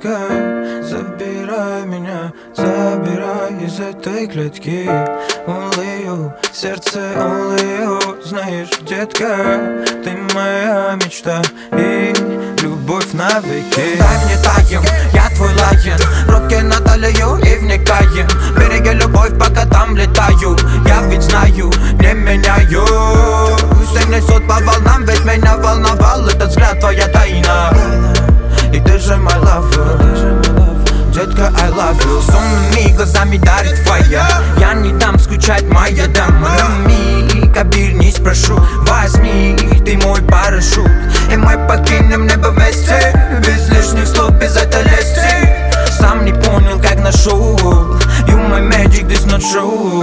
детка, забирай меня, забирай из этой клетки. Only you, сердце only you. Знаешь, детка, ты моя мечта и любовь навеки. Дай мне таем, я твой лайен, руки на талию и вникаем. Береги любовь, пока там летаю. Я ведь знаю, не меняю. Все несут по волнам, ведь меня волновал этот взгляд, твоя тайна. И ты же my lover, детка, I love you. С умными глазами дарит твоя. Я не дам скучать, моя дама. Миг, обернись, прошу, возьми, ты мой парашют. И мы покинем небо вместе, без лишних слов, без этой лести. Сам не понял, как нашел. You my magic, this not true.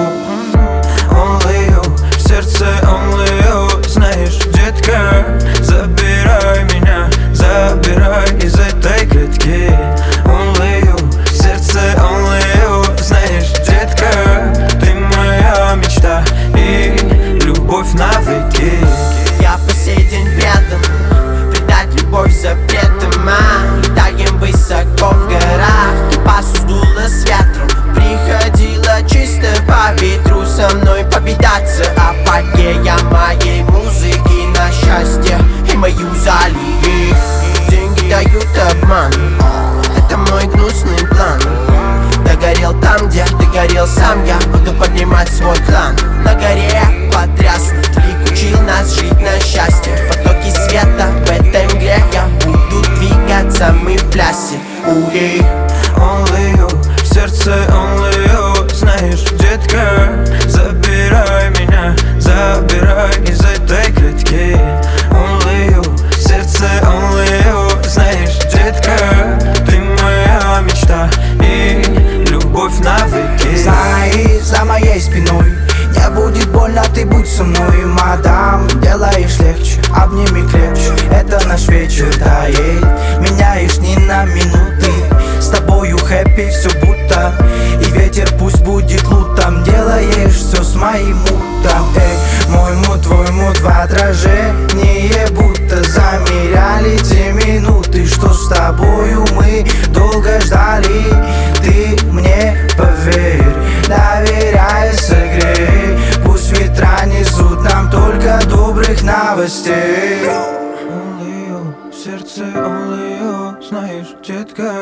Only you, сердце only you. Знаешь, детка, забирай меня, забирай из этой клетки. Only you, сердце only you. Знаешь, детка, ты моя мечта и любовь навеки. Я по сей день предан, предать любовь запретом. Летаем высоко в горах, пасу сдуло с ветром. Приходила чисто по ветру со мной повидаться. Апогея моей музыки на счастье и мою залили. Деньги дают обман, это мой гнусный план. Догорел там, где догорел сам я. Буду поднимать свой клан. На горе потряснут, лик учил нас жить на счастье. В потоке света в этой мгле я буду двигаться, мы в плясе. Ури. Only you, сердце only you. Знаешь, детка, забирай меня, забирай из этой клетки. Only you, сердце only you. Знаешь, детка, ты моя мечта и любовь навеки. Знай, за моей спиной не будет больно, ты будь со мной, мадам. Делаешь легче, обними крепче, это наш вечер тает. Меняешь ни на минуты, с тобою хэппи все будто. И ветер пусть будет лутом, делаешь все с моим мутом. Эй, мой мут, твой мут в отражение, будто замеряли те минуты, что с тобою мы долго ждали. Ты мне поверь, доверяй, согрей. Пусть ветра несут нам только добрых новостей. Only you, сердце only you. Знаешь, детка,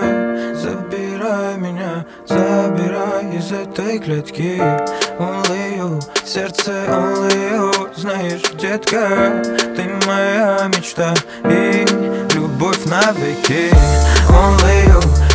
забирай меня, забирай из этой клетки. Only you, сердце only you. Знаешь, детка, ты моя мечта и любовь навеки. Only you.